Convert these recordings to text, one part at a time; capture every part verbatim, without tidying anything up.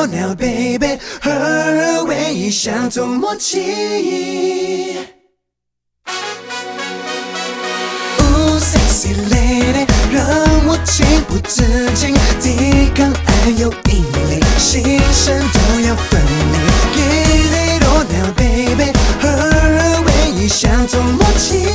落了 baby， 合二为一，相同默契。哦 ，sexy lady， 让我情不自禁，抵抗爱有引力，心神都要分离。给你落了 baby， 合二为一，相同默契。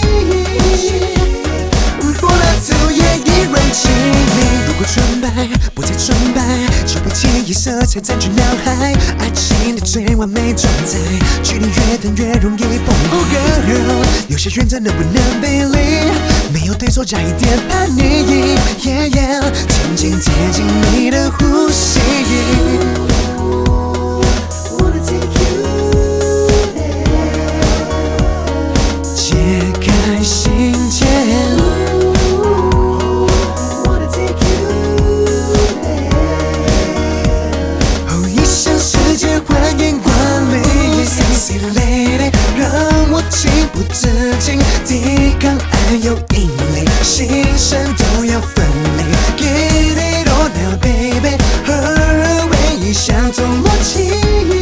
柏拉图也一人亲密。如果纯白不再纯白，就不介意色彩占据脑海。爱情的最完美状态，距离越远越容易崩溃。Oh girl， 有些原则能不能背离？没有对错，加一点叛逆。Yeah yeah， 渐渐贴近你的呼吸。解开心结。情不自禁，抵抗爱有引力，心神都要分离。给你落了 baby， 合二为一，相同默契。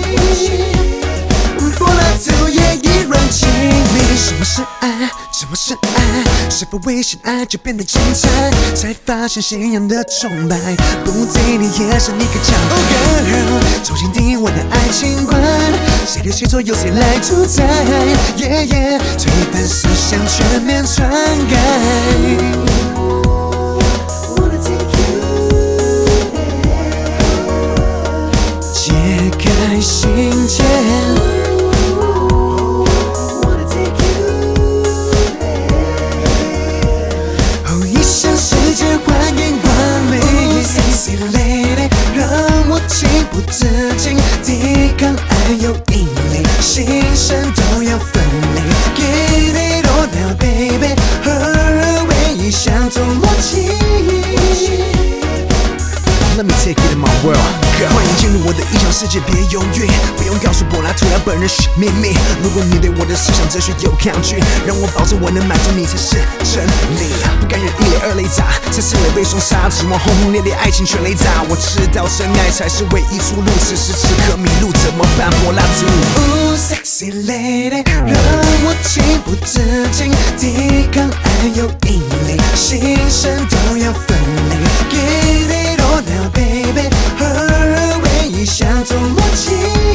柏拉图也一人亲密。什么是爱？什么是爱？是否危险爱就变得精彩？才发现信仰的崇拜，不对你也是你可讲。Oh girl， 重新定义我的爱情观，谁对谁错由谁来主宰 ？Yeah yeah， 推翻思想全面篡改。解开心结。情不自禁，抵抗爱有引力，心神都要分离。给你落了 baby， 合二为一，相同默契。Let me take you to my world， 欢迎进入我的异想世界，别犹豫，不用告诉柏拉图，他本人是秘密。如果你对我的思想哲学有抗拒，让我保证我能满足你才是真理。不甘愿一泪二泪砸，在思维被双杀，指望轰轰烈烈爱情全雷砸。我知道真爱才是唯一出路，此时此刻迷路怎么办？柏拉图。哦 ，sexy lady， 让我情不自禁，抵抗爱有引力，心神都要分离。给你落了 baby， 合二为一，相同默契。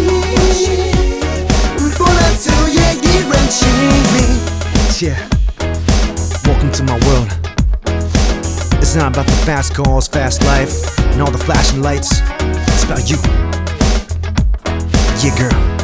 柏拉图也一人亲密。Yeah, welcome to my world. It's not about the fast cars, fast life, and all the flashing lights. It's about you. Yeah, girl.